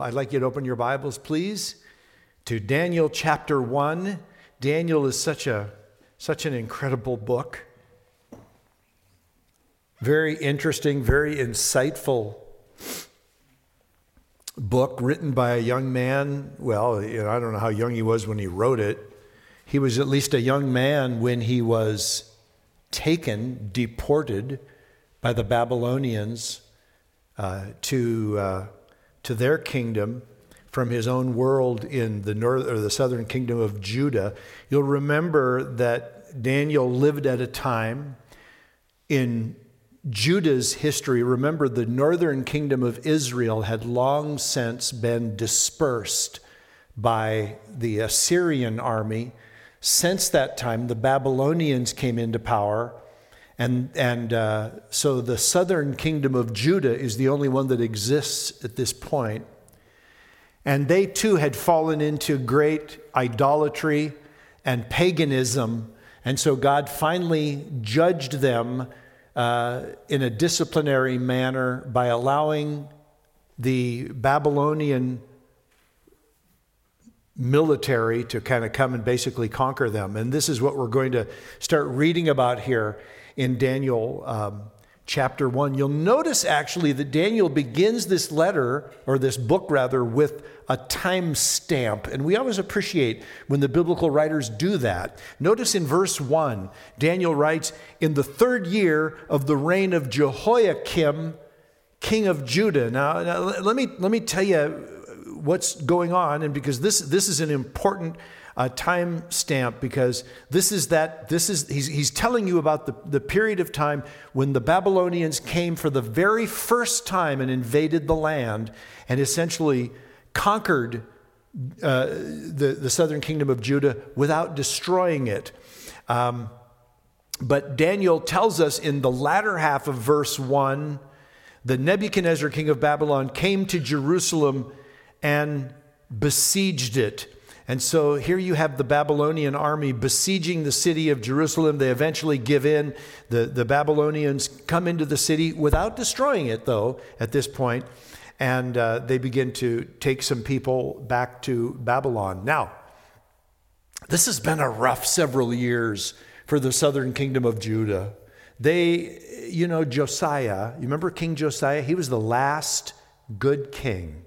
I'd like you to open your Bibles, please, to Daniel chapter 1. Daniel is such an incredible book. Very interesting, very insightful book written by a young man. Well, I don't know how young he was when he wrote it. He was at least a young man when he was deported by the Babylonians to their kingdom from his own world in the north or the southern kingdom of Judah. You'll remember that Daniel lived at a time in Judah's history. Remember, the northern kingdom of Israel had long since been dispersed by the Assyrian army. Since that time, the Babylonians came into power. And so the southern kingdom of Judah is the only one that exists at this point. And they too had fallen into great idolatry and paganism. And so God finally judged them in a disciplinary manner by allowing the Babylonian military to kind of come and basically conquer them. And this is what we're going to start reading about here in Daniel chapter 1. You'll notice actually that Daniel begins this letter, or this book rather, with a time stamp. And we always appreciate when the biblical writers do that. Notice in verse 1, Daniel writes, "In the third year of the reign of Jehoiakim, king of Judah." Now let me tell you what's going on, and because this is an important time stamp, because he's telling you about the period of time when the Babylonians came for the very first time and invaded the land and essentially conquered the southern kingdom of Judah without destroying it. But Daniel tells us in the latter half of verse 1, the Nebuchadnezzar, king of Babylon, came to Jerusalem and besieged it. And so here you have the Babylonian army besieging the city of Jerusalem. They eventually give in. The Babylonians come into the city without destroying it, though, at this point. And they begin to take some people back to Babylon. Now, this has been a rough several years for the southern kingdom of Judah. Josiah, you remember King Josiah? He was the last good king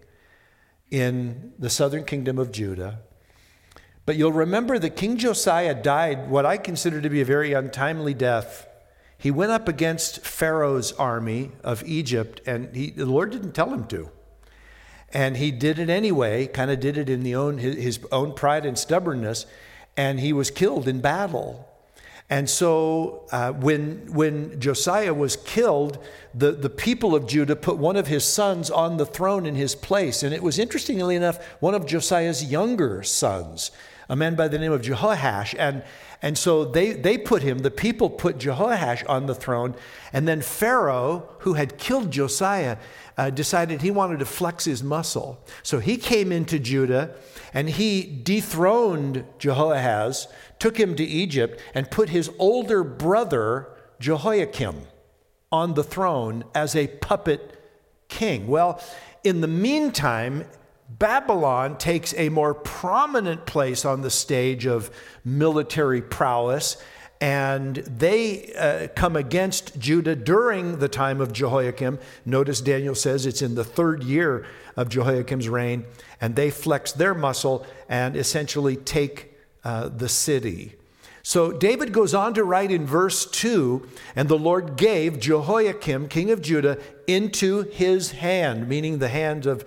in the southern kingdom of Judah. But you'll remember that King Josiah died what I consider to be a very untimely death. He went up against Pharaoh's army of Egypt, and the Lord didn't tell him to. And he did it anyway, kind of did it in his own pride and stubbornness, and he was killed in battle. And so when Josiah was killed, the people of Judah put one of his sons on the throne in his place. And it was, interestingly enough, one of Josiah's younger sons, a man by the name of Jehoash. And so the people put Jehoash on the throne. And then Pharaoh, who had killed Josiah, decided he wanted to flex his muscle. So he came into Judah and he dethroned Jehoahaz, took him to Egypt, and put his older brother, Jehoiakim, on the throne as a puppet king. Well, in the meantime, Babylon takes a more prominent place on the stage of military prowess, and they come against Judah during the time of Jehoiakim. Notice Daniel says it's in the third year of Jehoiakim's reign, and they flex their muscle and essentially take the city. So David goes on to write in verse 2, "And the Lord gave Jehoiakim, king of Judah, into his hand," meaning the hand of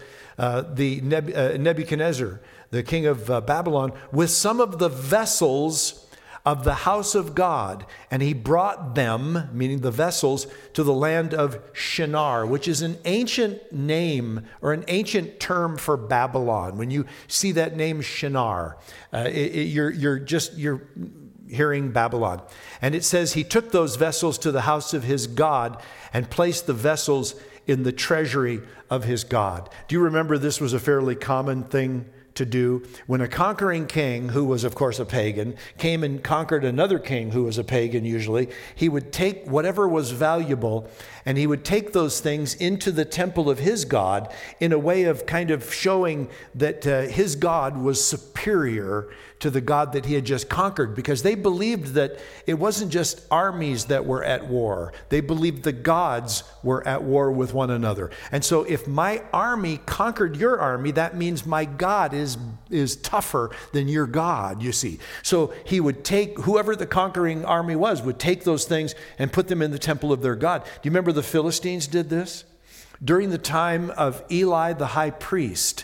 Nebuchadnezzar, the king of Babylon, "with some of the vessels of the house of God. And he brought them," meaning the vessels, "to the land of Shinar," which is an ancient name or an ancient term for Babylon. When you see that name Shinar, you're hearing Babylon. And it says he took those vessels to the house of his God and placed the vessels in the treasury of his God. Do you remember this was a fairly common thing to do when a conquering king, who was of course a pagan, came and conquered another king who was a pagan usually. He would take whatever was valuable and he would take those things into the temple of his God in a way of kind of showing that his God was superior to the God that he had just conquered, because they believed that it wasn't just armies that were at war. They believed the gods were at war with one another. And so if my army conquered your army, that means my God is tougher than your God, you see. So he would take, whoever the conquering army was, would take those things and put them in the temple of their God. Do you remember the Philistines did this? During the time of Eli the high priest,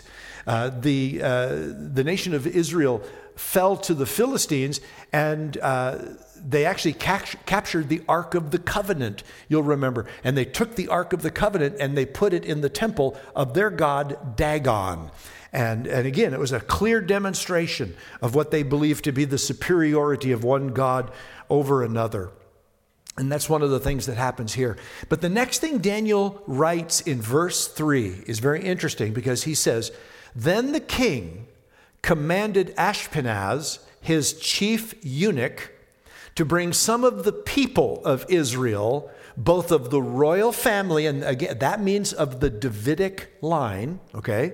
the nation of Israel fell to the Philistines, and they actually captured the Ark of the Covenant, you'll remember. And they took the Ark of the Covenant and they put it in the temple of their god Dagon. And again, it was a clear demonstration of what they believed to be the superiority of one God over another. And that's one of the things that happens here. But the next thing Daniel writes in verse 3 is very interesting, because he says, "Then the king commanded Ashpenaz, his chief eunuch, to bring some of the people of Israel, both of the royal family," and again, that means of the Davidic line, okay,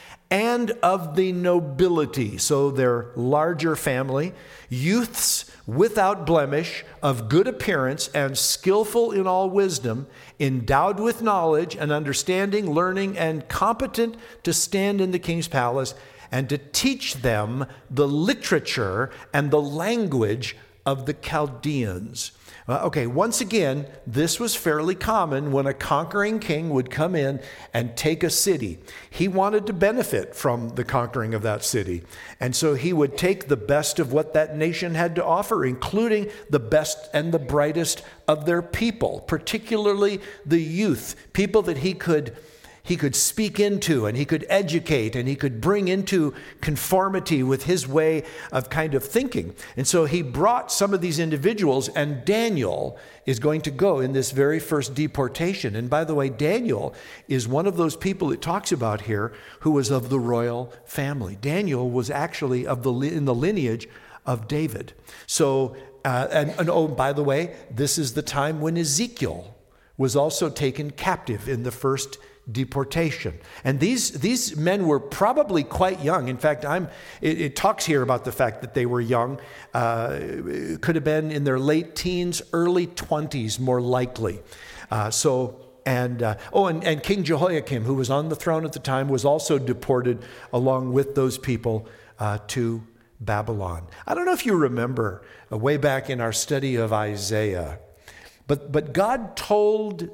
"and of the nobility," so their larger family, "youths without blemish, of good appearance, and skillful in all wisdom, endowed with knowledge and understanding, learning, and competent to stand in the king's palace, and to teach them the literature and the language of the Chaldeans." Okay, once again, this was fairly common when a conquering king would come in and take a city. He wanted to benefit from the conquering of that city. And so he would take the best of what that nation had to offer, including the best and the brightest of their people, particularly the youth, people that he could speak into, and he could educate, and he could bring into conformity with his way of kind of thinking. And so he brought some of these individuals, and Daniel is going to go in this very first deportation. And by the way, Daniel is one of those people it talks about here who was of the royal family. Daniel was actually in the lineage of David. So, oh, by the way, this is the time when Ezekiel was also taken captive in the first deportation. And these men were probably quite young. In fact, it talks here about the fact that they were young. It could have been in their late teens, early 20s, more likely. And King Jehoiakim, who was on the throne at the time, was also deported along with those people to Babylon. I don't know if you remember way back in our study of Isaiah, but God told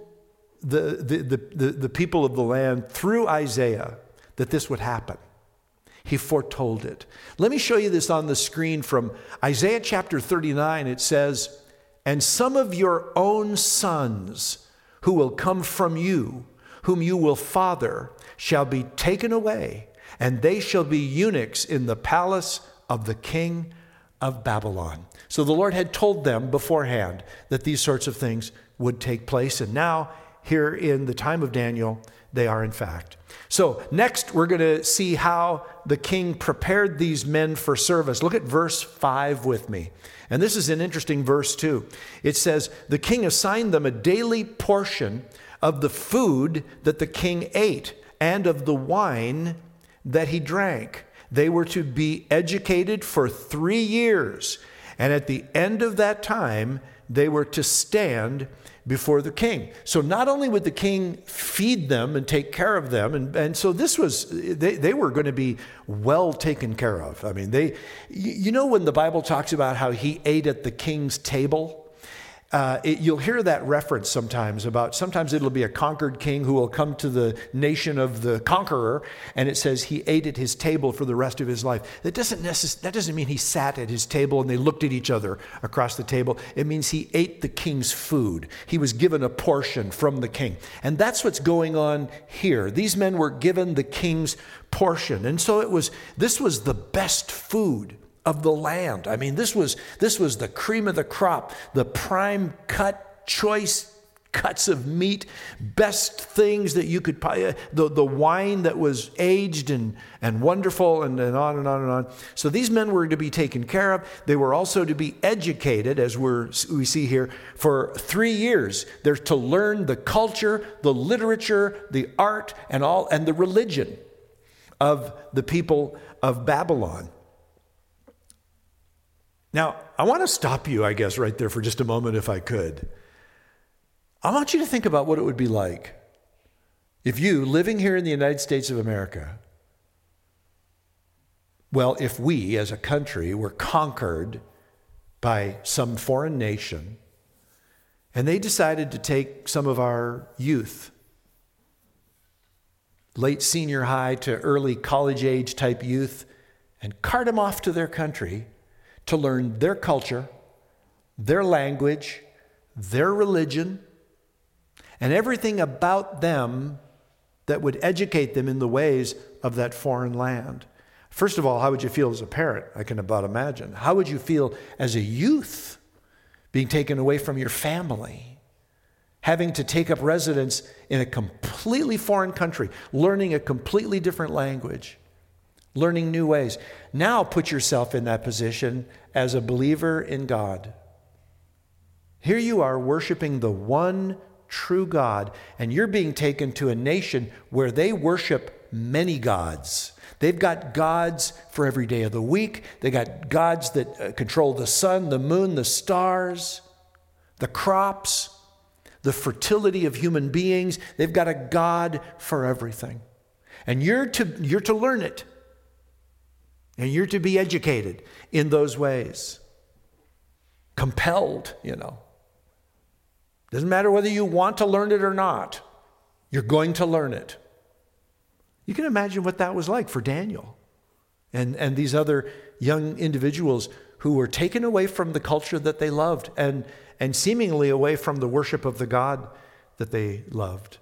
the people of the land through Isaiah that this would happen. He foretold it. Let me show you this on the screen from Isaiah chapter 39. It says, "And some of your own sons who will come from you, whom you will father, shall be taken away, and they shall be eunuchs in the palace of the king of Babylon." So the Lord had told them beforehand that these sorts of things would take place, and now here in the time of Daniel, they are in fact. So next, we're going to see how the king prepared these men for service. Look at verse 5 with me. And this is an interesting verse too. It says, "The king assigned them a daily portion of the food that the king ate and of the wine that he drank. They were to be educated for 3 years. And at the end of that time, they were to stand before the king." So not only would the king feed them and take care of them, and so this was, they were going to be well taken care of. I mean, you know when the Bible talks about how he ate at the king's table? You'll hear that reference sometimes it'll be a conquered king who will come to the nation of the conqueror, and it says he ate at his table for the rest of his life. That doesn't mean he sat at his table and they looked at each other across the table. It means he ate the king's food. He was given a portion from the king. And that's what's going on here. These men were given the king's portion. And so this was the best food of the land. I mean, this was the cream of the crop, the prime cut, choice cuts of meat, best things that you could buy, the wine that was aged and wonderful, and on and on and on. So these men were to be taken care of. They were also to be educated, as we see here, for 3 years. They're to learn the culture, the literature, the art, and the religion of the people of Babylon. Now, I want to stop you, I guess, right there for just a moment, if I could. I want you to think about what it would be like if you, living here in the United States of America, well, if we as a country were conquered by some foreign nation and they decided to take some of our youth, late senior high to early college age type youth, and cart them off to their country to learn their culture, their language, their religion, and everything about them that would educate them in the ways of that foreign land. First of all, how would you feel as a parent? I can about imagine. How would you feel as a youth being taken away from your family, having to take up residence in a completely foreign country, learning a completely different language, learning new ways? Now put yourself in that position as a believer in God. Here you are worshiping the one true God, and you're being taken to a nation where they worship many gods. They've got gods for every day of the week. They got gods that control the sun, the moon, the stars, the crops, the fertility of human beings. They've got a God for everything. And you're to learn it. And you're to be educated in those ways. Compelled, Doesn't matter whether you want to learn it or not. You're going to learn it. You can imagine what that was like for Daniel and these other young individuals who were taken away from the culture that they loved and seemingly away from the worship of the God that they loved.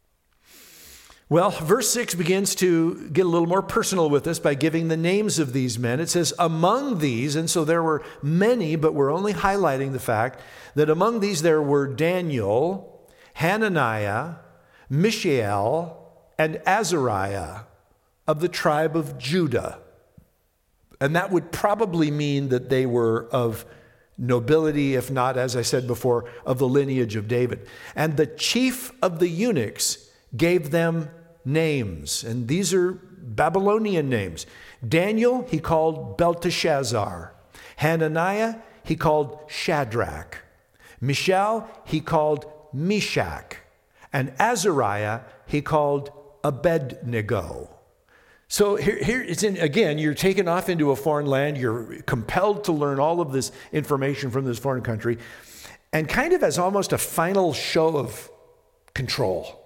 Well, verse 6 begins to get a little more personal with us by giving the names of these men. It says, among these, and so there were many, but we're only highlighting the fact that among these there were Daniel, Hananiah, Mishael, and Azariah of the tribe of Judah. And that would probably mean that they were of nobility, if not, as I said before, of the lineage of David. And the chief of the eunuchs gave them names, and these are Babylonian names. Daniel, he called Belteshazzar. Hananiah, he called Shadrach. Mishael, he called Meshach. And Azariah, he called Abednego. So here it's again, you're taken off into a foreign land. You're compelled to learn all of this information from this foreign country, and kind of as almost a final show of control,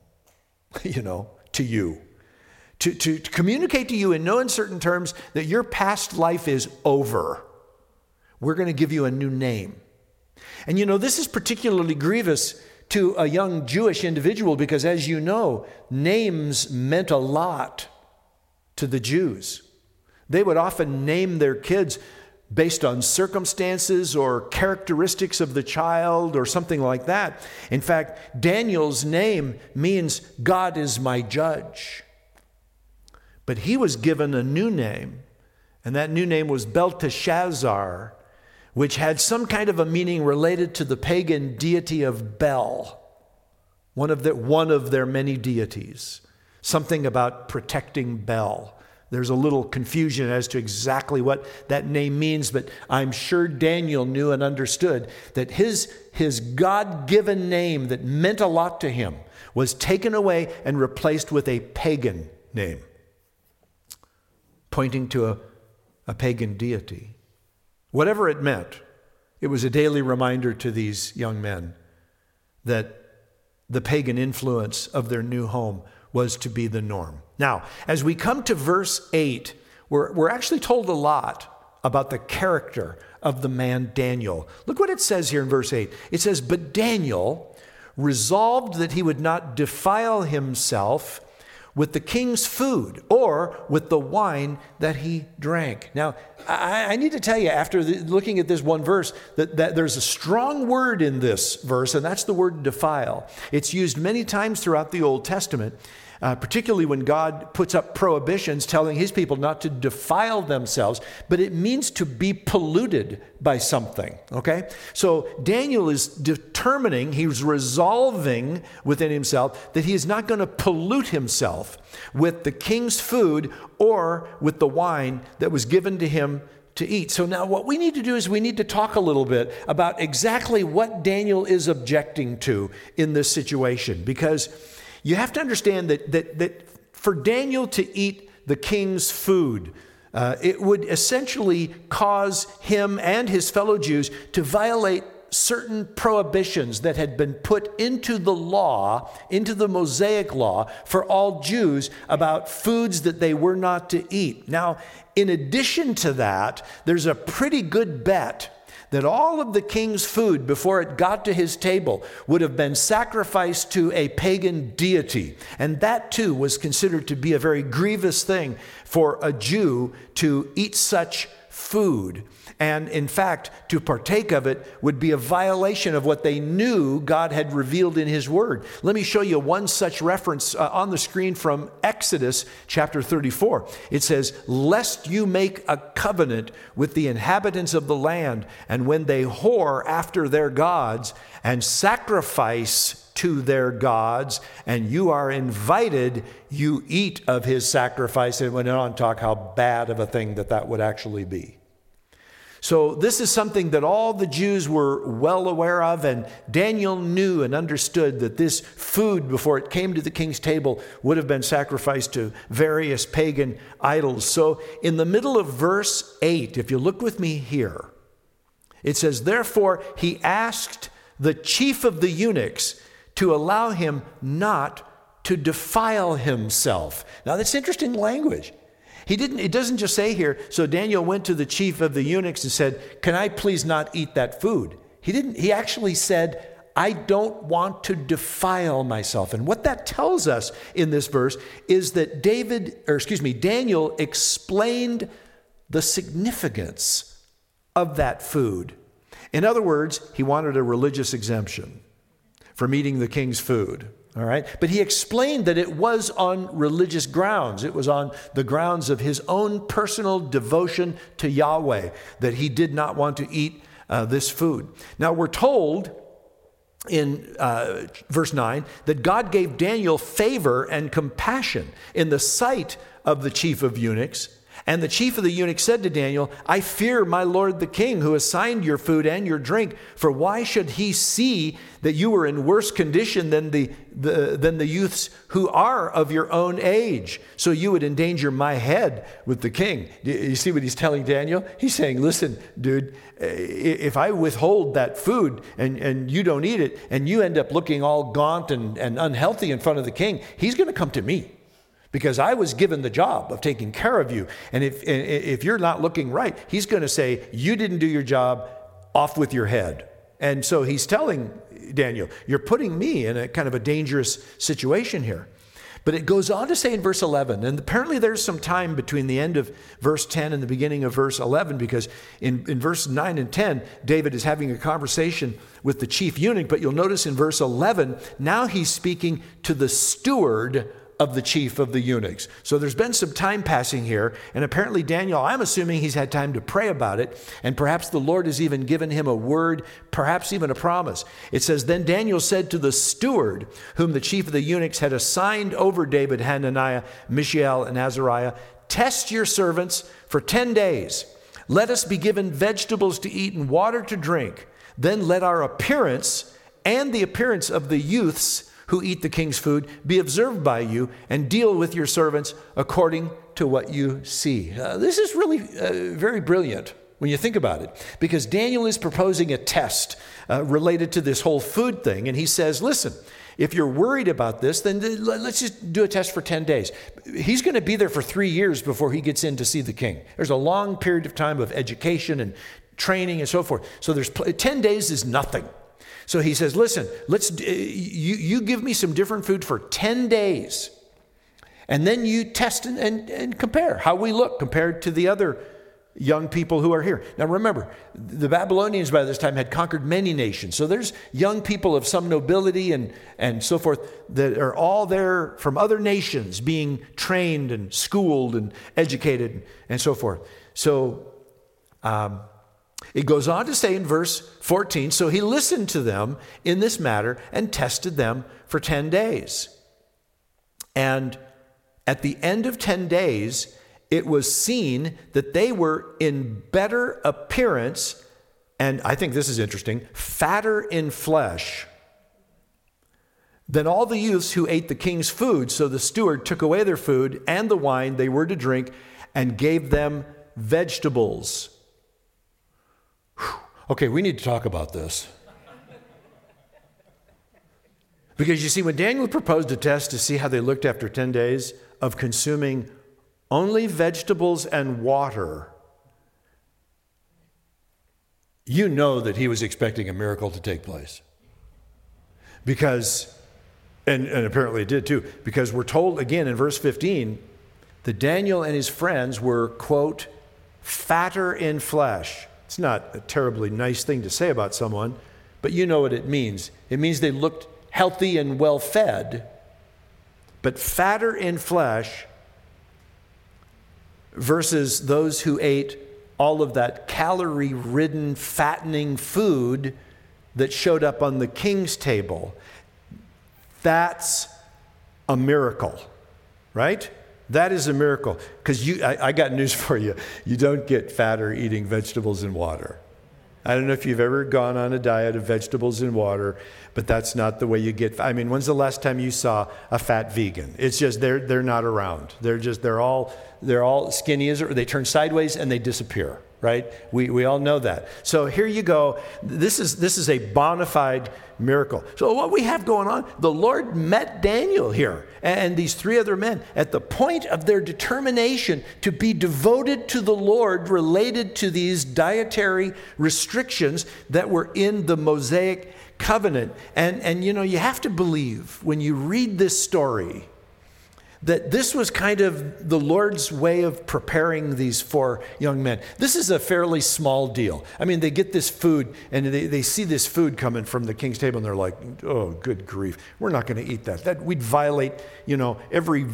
to you. To communicate to you in no uncertain terms that your past life is over. We're going to give you a new name. And this is particularly grievous to a young Jewish individual because, as you know, names meant a lot to the Jews. They would often name their kids based on circumstances or characteristics of the child or something like that. In fact, Daniel's name means God is my judge. But he was given a new name, and that new name was Belteshazzar, which had some kind of a meaning related to the pagan deity of Bel, one of their many deities, something about protecting Bel. There's a little confusion as to exactly what that name means, but I'm sure Daniel knew and understood that his God-given name that meant a lot to him was taken away and replaced with a pagan name, pointing to a pagan deity. Whatever it meant, it was a daily reminder to these young men that the pagan influence of their new home was to be the norm. Now, as we come to verse 8, we're actually told a lot about the character of the man Daniel. Look what it says here in verse 8. It says, "But Daniel resolved that he would not defile himself with the king's food or with the wine that he drank. Now, I need to tell you, after looking at this one verse, that there's a strong word in this verse, and that's the word defile. It's used many times throughout the Old Testament, particularly when God puts up prohibitions telling his people not to defile themselves, but it means to be polluted by something, okay? So Daniel is determining, he's resolving within himself that he is not going to pollute himself with the king's food or with the wine that was given to him to eat. So now what we need to do is we need to talk a little bit about exactly what Daniel is objecting to in this situation, because you have to understand that for Daniel to eat the king's food, it would essentially cause him and his fellow Jews to violate certain prohibitions that had been put into the law, into the Mosaic law for all Jews about foods that they were not to eat. Now, in addition to that, there's a pretty good bet that all of the king's food before it got to his table would have been sacrificed to a pagan deity. And that too was considered to be a very grievous thing for a Jew to eat such food. And in fact, to partake of it would be a violation of what they knew God had revealed in his word. Let me show you one such reference on the screen from Exodus chapter 34. It says, "Lest you make a covenant with the inhabitants of the land, and when they whore after their gods and sacrifice to their gods, and you are invited, you eat of his sacrifice." And went on to talk how bad of a thing that would actually be. So this is something that all the Jews were well aware of, and Daniel knew and understood that this food, before it came to the king's table, would have been sacrificed to various pagan idols. So in the middle of verse 8, if you look with me here, it says, "Therefore he asked the chief of the eunuchs to allow him not to defile himself." Now that's interesting language. It doesn't just say here, so Daniel went to the chief of the eunuchs and said, "Can I please not eat that food?" He actually said, "I don't want to defile myself." And what that tells us in this verse is that Daniel explained the significance of that food. In other words, he wanted a religious exemption from eating the king's food. All right. But he explained that it was on religious grounds. It was on the grounds of his own personal devotion to Yahweh that he did not want to eat this food. Now we're told in verse 9 that God gave Daniel favor and compassion in the sight of the chief of eunuchs. And the chief of the eunuchs said to Daniel, "I fear my lord the king, who assigned your food and your drink. For why should he see that you were in worse condition than the youths who are of your own age? So you would endanger my head with the king." You see what he's telling Daniel? He's saying, "Listen, dude, if I withhold that food and you don't eat it, and you end up looking all gaunt and unhealthy in front of the king, he's going to come to me. Because I was given the job of taking care of you. And if you're not looking right, he's going to say, you didn't do your job, off with your head." And so he's telling Daniel, you're putting me in a kind of a dangerous situation here. But it goes on to say in verse 11, and apparently there's some time between the end of verse 10 and the beginning of verse 11, because in verse 9 and 10, David is having a conversation with the chief eunuch. But you'll notice in verse 11, now he's speaking to the steward of the chief of the eunuchs. So there's been some time passing here, and apparently Daniel, I'm assuming he's had time to pray about it, and perhaps the Lord has even given him a word, perhaps even a promise. It says, "Then Daniel said to the steward, whom the chief of the eunuchs had assigned over David, Hananiah, Mishael, and Azariah, test your servants for 10 days. Let us be given vegetables to eat and water to drink. Then let our appearance and the appearance of the youths who eat the king's food be observed by you, and deal with your servants according to what you see." This is really very brilliant when you think about it, because Daniel is proposing a test related to this whole food thing. And he says, listen, if you're worried about this, then let's just do a test for 10 days. He's going to be there for 3 years before he gets in to see the king. There's a long period of time of education and training and so forth. So 10 days is nothing. So he says, listen, you give me some different food for 10 days. And then you test and compare how we look compared to the other young people who are here. Now remember, the Babylonians by this time had conquered many nations. So there's young people of some nobility and so forth that are all there from other nations being trained and schooled and educated and so forth. So it goes on to say in verse 14, so he listened to them in this matter and tested them for 10 days. And at the end of 10 days, it was seen that they were in better appearance, and I think this is interesting, fatter in flesh than all the youths who ate the king's food. So the steward took away their food and the wine they were to drink and gave them vegetables. Whew. Okay, we need to talk about this. Because you see, when Daniel proposed a test to see how they looked after 10 days of consuming only vegetables and water, you know that he was expecting a miracle to take place. Because, and apparently it did too, because we're told again in verse 15 that Daniel and his friends were, quote, fatter in flesh. It's not a terribly nice thing to say about someone, but you know what it means. It means they looked healthy and well fed, but fatter in flesh versus those who ate all of that calorie-ridden, fattening food that showed up on the king's table. That's a miracle, right? That is a miracle. Because I got news for you. You don't get fatter eating vegetables and water. I don't know if you've ever gone on a diet of vegetables and water, but that's not the way you get. I mean, when's the last time you saw a fat vegan? It's just they're not around. They're all skinny as they turn sideways and they disappear. Right? We all know that. So here you go. This is a bona fide miracle. So what we have going on, the Lord met Daniel here and these three other men at the point of their determination to be devoted to the Lord related to these dietary restrictions that were in the Mosaic covenant. And you know, you have to believe when you read this story that this was kind of the Lord's way of preparing these four young men. This is a fairly small deal. I mean, they get this food, and they see this food coming from the king's table, and they're like, oh, good grief, we're not going to eat that. We'd violate, every,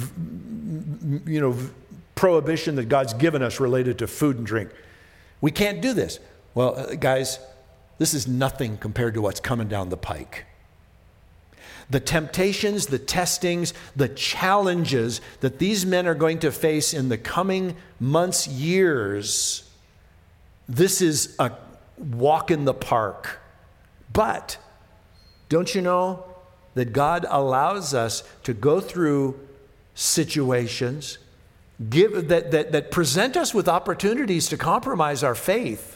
prohibition that God's given us related to food and drink. We can't do this. Well, guys, this is nothing compared to what's coming down the pike. The temptations, the testings, the challenges that these men are going to face in the coming months, years, this is a walk in the park. But don't you know that God allows us to go through situations that present us with opportunities to compromise our faith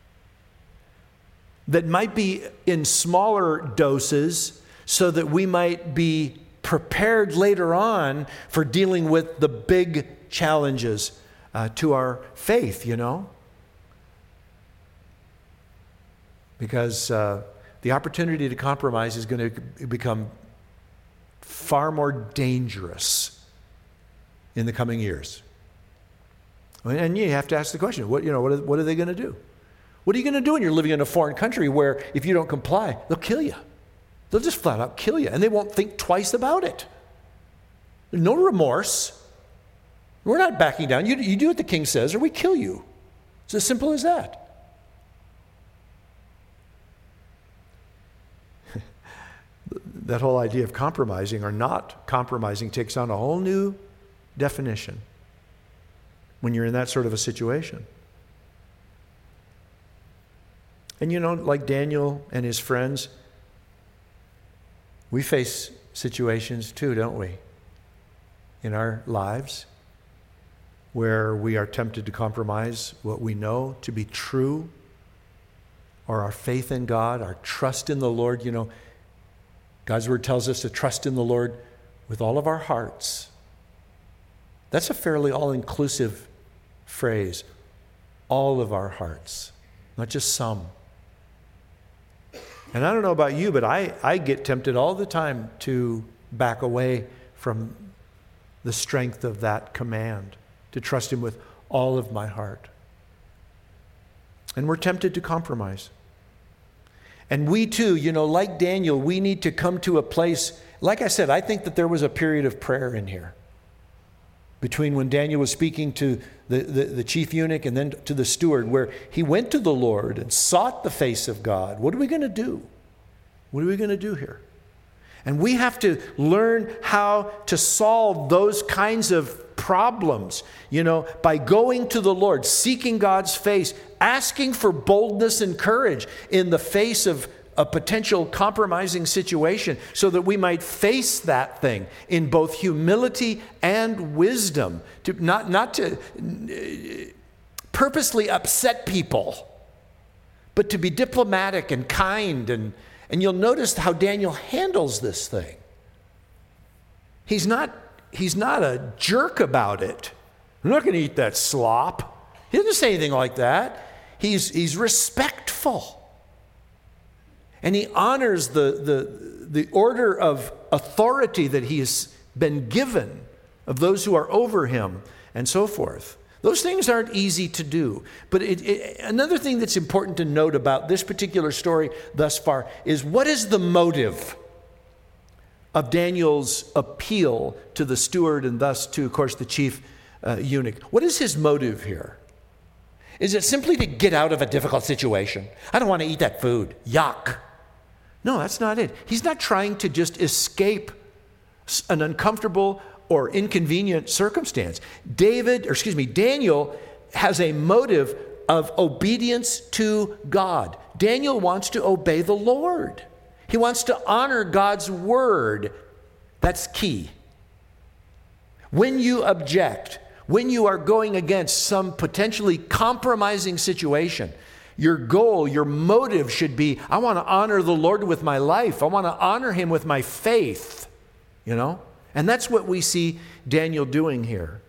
that might be in smaller doses, so that we might be prepared later on for dealing with the big challenges to our faith, Because the opportunity to compromise is going to become far more dangerous in the coming years. And you have to ask the question, what are they going to do? What are you going to do when you're living in a foreign country where if you don't comply, they'll kill you? They'll just flat out kill you, and they won't think twice about it. There's no remorse. We're not backing down. You do what the king says, or we kill you. It's as simple as that. That whole idea of compromising or not compromising takes on a whole new definition when you're in that sort of a situation. And like Daniel and his friends, we face situations too, don't we, in our lives where we are tempted to compromise what we know to be true, or our faith in God, our trust in the Lord. God's word tells us to trust in the Lord with all of our hearts. That's a fairly all-inclusive phrase, all of our hearts, not just some. And I don't know about you, but I get tempted all the time to back away from the strength of that command, to trust him with all of my heart. And we're tempted to compromise. And we too, like Daniel, we need to come to a place, like I said, I think that there was a period of prayer in here between when Daniel was speaking to the chief eunuch and then to the steward, where he went to the Lord and sought the face of God. What are we going to do? What are we going to do here? And we have to learn how to solve those kinds of problems, by going to the Lord, seeking God's face, asking for boldness and courage in the face of a potential compromising situation, so that we might face that thing in both humility and wisdom, to not to purposely upset people, but to be diplomatic and kind. And you'll notice how Daniel handles this thing. He's not a jerk about it. I'm not going to eat that slop. He doesn't say anything like that. He's respectful. And he honors the order of authority that he has been given of those who are over him and so forth. Those things aren't easy to do. But another thing that's important to note about this particular story thus far is, what is the motive of Daniel's appeal to the steward and thus to, of course, the chief eunuch? What is his motive here? Is it simply to get out of a difficult situation? I don't want to eat that food. Yuck. No, that's not it. He's not trying to just escape an uncomfortable or inconvenient circumstance. Daniel has a motive of obedience to God. Daniel wants to obey the Lord. He wants to honor God's word. That's key. When you object, when you are going against some potentially compromising situation, your goal, your motive should be, I want to honor the Lord with my life. I want to honor him with my faith, And that's what we see Daniel doing here.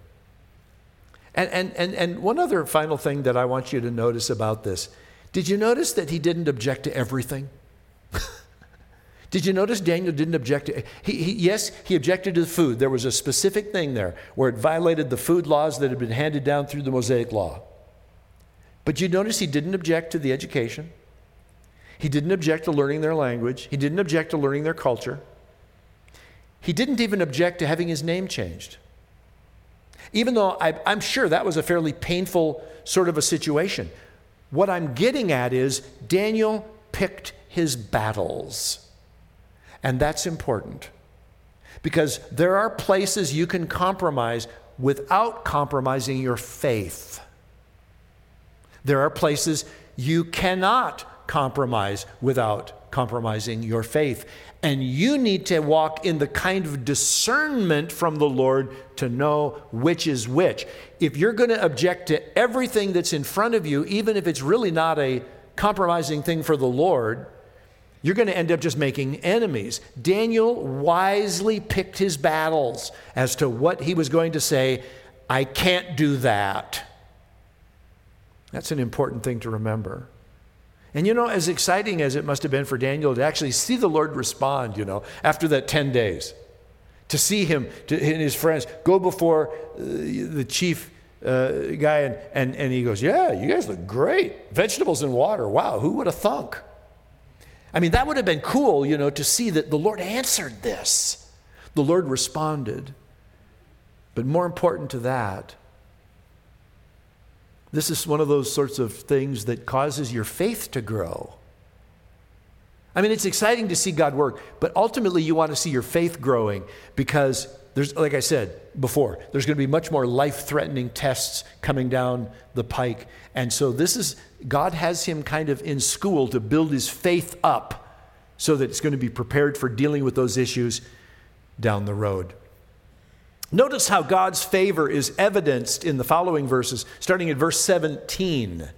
And one other final thing that I want you to notice about this. Did you notice that he didn't object to everything? Did you notice Daniel didn't object to... Yes, he objected to the food. There was a specific thing there where it violated the food laws that had been handed down through the Mosaic Law. But you notice he didn't object to the education. He didn't object to learning their language. He didn't object to learning their culture. He didn't even object to having his name changed. Even though I'm sure that was a fairly painful sort of a situation. What I'm getting at is Daniel picked his battles. And that's important. Because there are places you can compromise without compromising your faith. There are places you cannot compromise without compromising your faith. And you need to walk in the kind of discernment from the Lord to know which is which. If you're going to object to everything that's in front of you, even if it's really not a compromising thing for the Lord, you're going to end up just making enemies. Daniel wisely picked his battles as to what he was going to say. I can't do that. That's an important thing to remember. And as exciting as it must have been for Daniel to actually see the Lord respond, after that 10 days, to see him and his friends go before the chief guy and he goes, yeah, you guys look great. Vegetables and water. Wow, who would have thunk? I mean, that would have been cool, to see that the Lord answered this. The Lord responded. But more important to that, this is one of those sorts of things that causes your faith to grow. I mean, it's exciting to see God work, but ultimately you want to see your faith growing because there's, like I said before, there's going to be much more life-threatening tests coming down the pike. And so God has him kind of in school to build his faith up so that it's going to be prepared for dealing with those issues down the road. Notice how God's favor is evidenced in the following verses, starting at verse 17.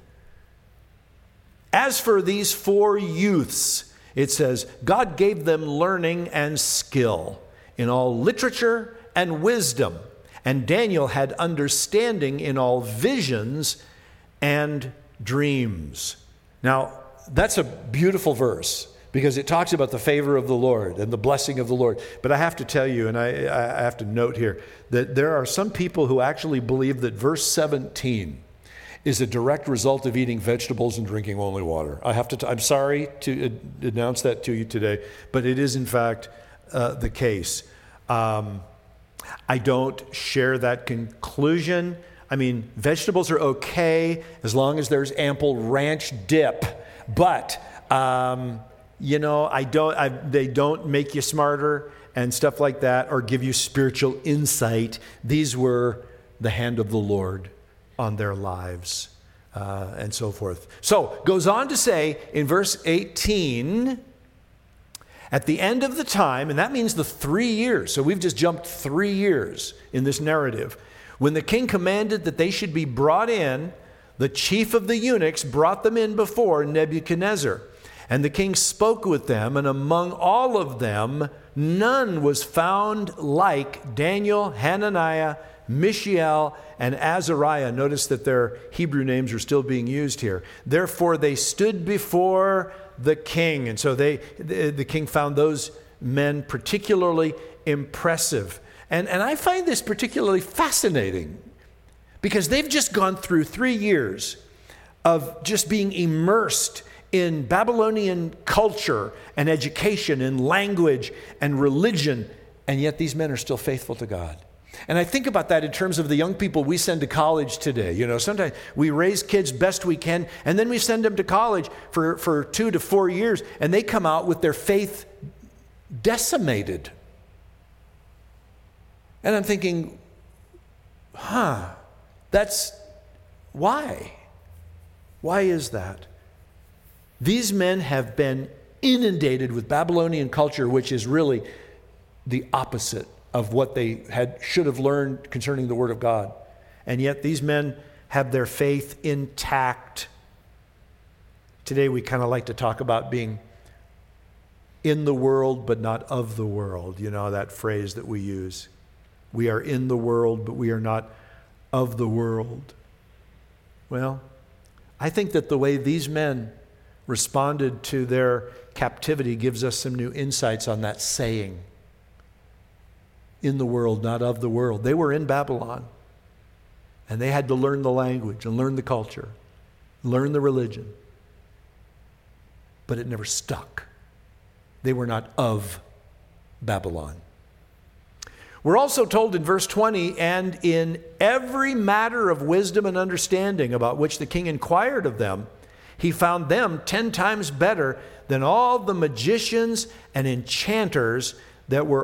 As for these 4 youths, it says, God gave them learning and skill in all literature and wisdom, and Daniel had understanding in all visions and dreams. Now, that's a beautiful verse. because it talks about the favor of the Lord and the blessing of the Lord. But I have to tell you, and I have to note here, that there are some people who actually believe that verse 17 is a direct result of eating vegetables and drinking only water. I'm sorry to announce that to you today, but it is in fact the case. I don't share that conclusion. I mean, vegetables are okay as long as there's ample ranch dip, but they don't make you smarter and stuff like that, or give you spiritual insight. These were the hand of the Lord on their lives, and so forth. So, goes on to say in verse 18, at the end of the time, and that means the 3 years, so we've just jumped 3 years in this narrative, when the king commanded that they should be brought in, the chief of the eunuchs brought them in before Nebuchadnezzar. And the king spoke with them, and among all of them, none was found like Daniel, Hananiah, Mishael, and Azariah. Notice that their Hebrew names are still being used here. Therefore, they stood before the king. And so the king found those men particularly impressive. And I find this particularly fascinating because they've just gone through 3 years of just being immersed in Babylonian culture and education and language and religion, and yet these men are still faithful to God. And I think about that in terms of the young people we send to college today. You know, sometimes we raise kids best we can, and then we send them to college for 2 to 4 years, and they come out with their faith decimated. And I'm thinking, that's why? Why is that? These men have been inundated with Babylonian culture, which is really the opposite of what they should have learned concerning the Word of God. And yet these men have their faith intact. Today we kind of like to talk about being in the world but not of the world. You know, that phrase that we use. We are in the world, but we are not of the world. Well, I think that the way these men responded to their captivity gives us some new insights on that saying. In the world, not of the world. They were in Babylon, and they had to learn the language and learn the culture, learn the religion. But it never stuck. They were not of Babylon. We're also told in verse 20, and in every matter of wisdom and understanding about which the king inquired of them, he found them 10 times better than all the magicians and enchanters that were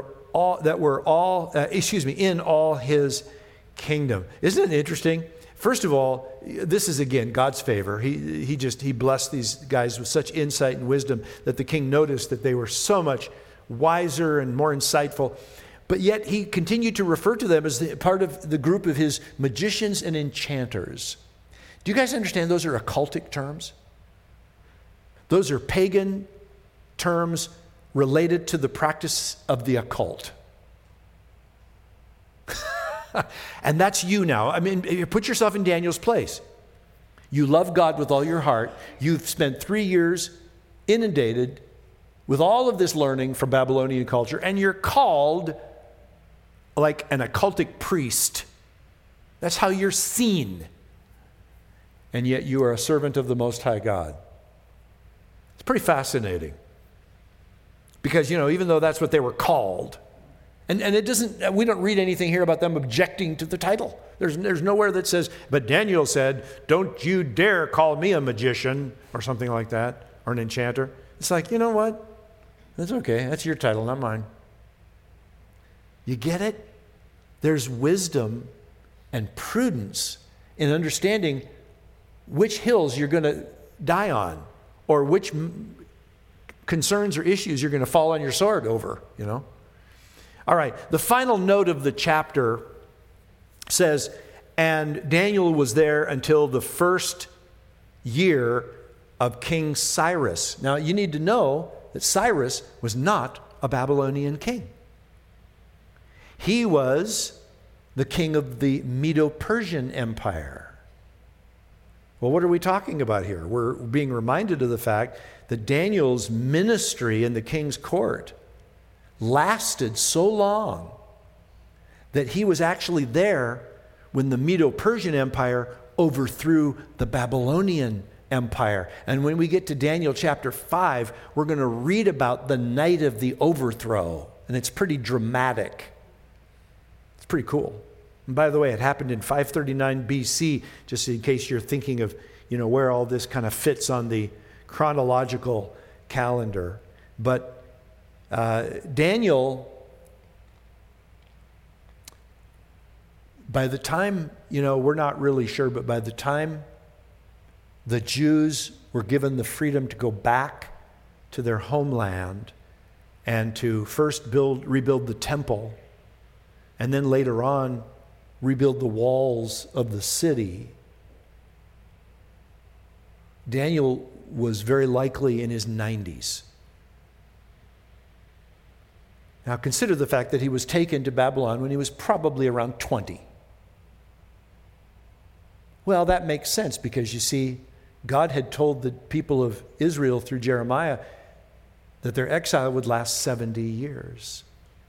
in all his kingdom. Isn't it interesting? First of all, this is again God's favor. He blessed these guys with such insight and wisdom that the king noticed that they were so much wiser and more insightful. But yet he continued to refer to them as part of the group of his magicians and enchanters. Do you guys understand those are occultic terms? Those are pagan terms related to the practice of the occult. And that's you now. I mean, put yourself in Daniel's place. You love God with all your heart. You've spent 3 years inundated with all of this learning from Babylonian culture, and you're called like an occultic priest. That's how you're seen. And yet you are a servant of the Most High God. It's pretty fascinating. Because, you know, even though that's what they were called, and it doesn't, we don't read anything here about them objecting to the title. There's nowhere that says, but Daniel said, don't you dare call me a magician, or something like that, or an enchanter. It's like, you know what? That's okay. That's your title, not mine. You get it? There's wisdom and prudence in understanding which hills you're going to die on, or which concerns or issues you're going to fall on your sword over, you know. All right, the final note of the chapter says, and Daniel was there until the first year of King Cyrus. Now, you need to know that Cyrus was not a Babylonian king. He was the king of the Medo-Persian Empire. Well, what are we talking about here? We're being reminded of the fact that Daniel's ministry in the king's court lasted so long that he was actually there when the Medo-Persian Empire overthrew the Babylonian Empire. And when we get to Daniel chapter 5, we're going to read about the night of the overthrow. And it's pretty dramatic. It's pretty cool. And by the way, it happened in 539 BC, just in case you're thinking of, where all this kind of fits on the chronological calendar. But Daniel, by the time, we're not really sure, but by the time the Jews were given the freedom to go back to their homeland and to first rebuild the temple, and then later on rebuild the walls of the city, Daniel was very likely in his 90s. Now consider the fact that he was taken to Babylon when he was probably around 20. Well, that makes sense because you see, God had told the people of Israel through Jeremiah that their exile would last 70 years.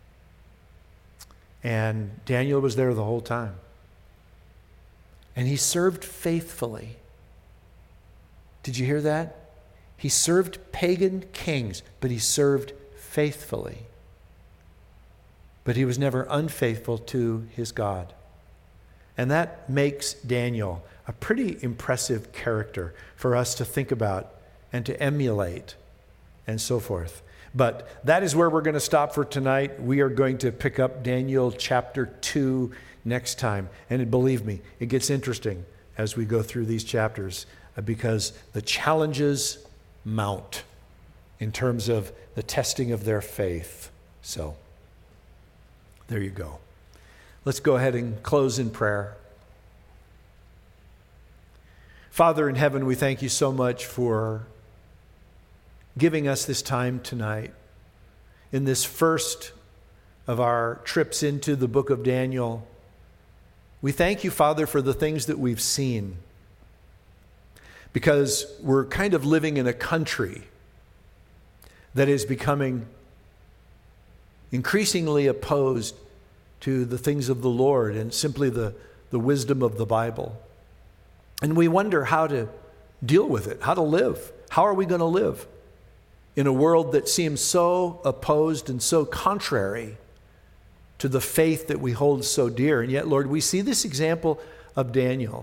And Daniel was there the whole time. And he served faithfully. Did you hear that? He served pagan kings, but he served faithfully. But he was never unfaithful to his God. And that makes Daniel a pretty impressive character for us to think about and to emulate and so forth. But that is where we're going to stop for tonight. We are going to pick up Daniel chapter 2 next time. And believe me, it gets interesting as we go through these chapters because the challenges mount in terms of the testing of their faith. So, there you go. Let's go ahead and close in prayer. Father in heaven, we thank you so much for giving us this time tonight in this first of our trips into the book of Daniel. We thank you, Father, for the things that we've seen, because we're kind of living in a country that is becoming increasingly opposed to the things of the Lord and simply the wisdom of the Bible. And we wonder how to deal with it, how to live. How are we going to live in a world that seems so opposed and so contrary to the faith that we hold so dear? And yet, Lord, we see this example of Daniel.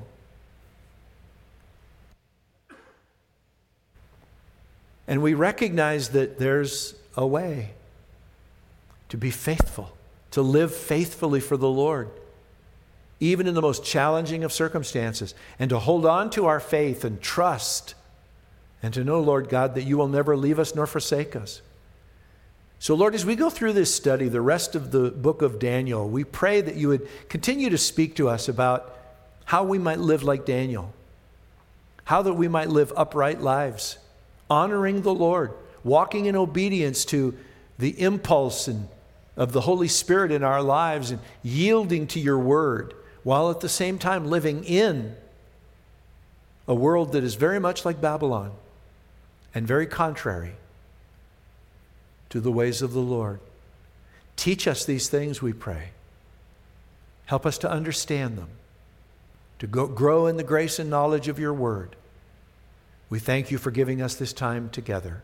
And we recognize that there's a way to be faithful, to live faithfully for the Lord, even in the most challenging of circumstances, and to hold on to our faith and trust, and to know, Lord God, that you will never leave us nor forsake us. So, Lord, as we go through this study, the rest of the book of Daniel, we pray that you would continue to speak to us about how we might live like Daniel, how that we might live upright lives, honoring the Lord, walking in obedience to the impulse of the Holy Spirit in our lives and yielding to your word, while at the same time living in a world that is very much like Babylon and very contrary to the ways of the Lord. Teach us these things, we pray. Help us to understand them, to grow in the grace and knowledge of your word. We thank you for giving us this time together.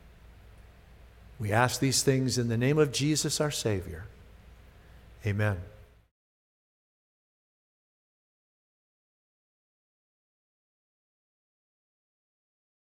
We ask these things in the name of Jesus, our Savior. Amen.